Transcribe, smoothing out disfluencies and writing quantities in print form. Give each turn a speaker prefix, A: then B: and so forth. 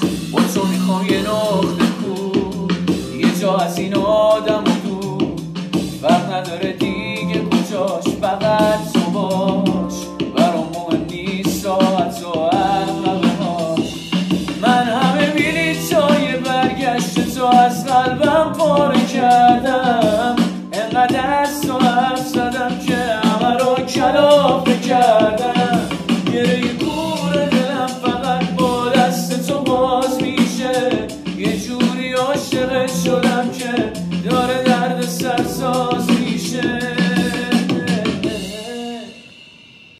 A: با تو میخوام یه نقطه کو، یه جا از این آدم و دور، فرق نداره دیگه کجاش، فقط تو